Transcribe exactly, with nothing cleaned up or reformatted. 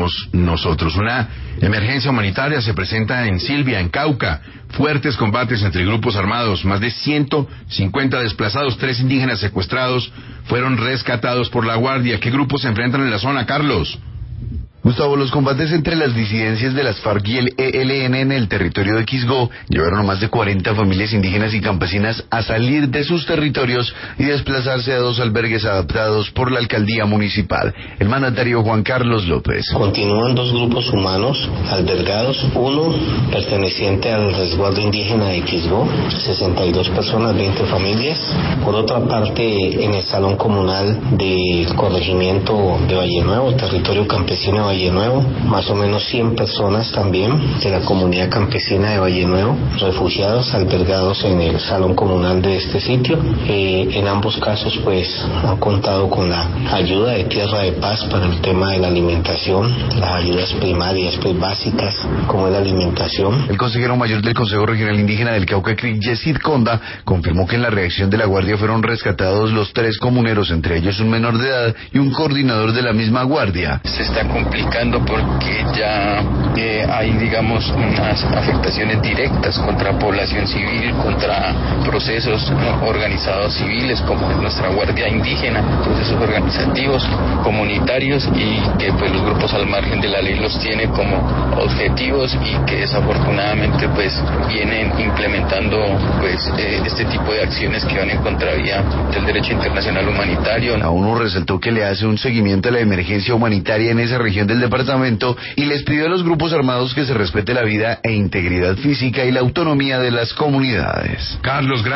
nosotros. Una emergencia humanitaria se presenta en Silvia, en Cauca. Fuertes combates entre grupos armados. Más de ciento cincuenta desplazados, tres indígenas secuestrados fueron rescatados por la Guardia. ¿Qué grupos se enfrentan en la zona, Carlos? Gustavo, los combates entre las disidencias de las FARC y el E L N en el territorio de Quisgó llevaron a más de cuarenta familias indígenas y campesinas a salir de sus territorios y desplazarse a dos albergues adaptados por la alcaldía municipal. El mandatario Juan Carlos López. Continúan dos grupos humanos albergados, uno perteneciente al resguardo indígena de Quisgó, sesenta y dos personas, veinte familias. Por otra parte, en el salón comunal del corregimiento de Valle Nuevo, territorio campesino de Valle Nuevo, más o menos cien personas también de la comunidad campesina de Valle Nuevo, refugiados albergados en el salón comunal de este sitio. Eh, en ambos casos pues han contado con la ayuda de Tierra de Paz para el tema de la alimentación, las ayudas primarias pues básicas como es la alimentación. El consejero mayor del Consejo Regional Indígena del Cauca, Yesid Conda, confirmó que en la reacción de la Guardia fueron rescatados los tres comuneros, entre ellos un menor de edad y un coordinador de la misma Guardia. Se está complicando porque ya eh, hay, digamos, unas afectaciones directas contra población civil, contra procesos eh, organizados civiles, como es nuestra Guardia Indígena, procesos organizativos, comunitarios, y que pues los grupos al margen de la ley los tiene como objetivos y que desafortunadamente pues vienen implementando pues eh, este tipo de acciones que van en contravía del derecho internacional humanitario. La ONU resaltó que le hace un seguimiento a la emergencia humanitaria en esa región del departamento y les pidió a los grupos armados que se respete la vida e integridad física y la autonomía de las comunidades. Carlos, gracias.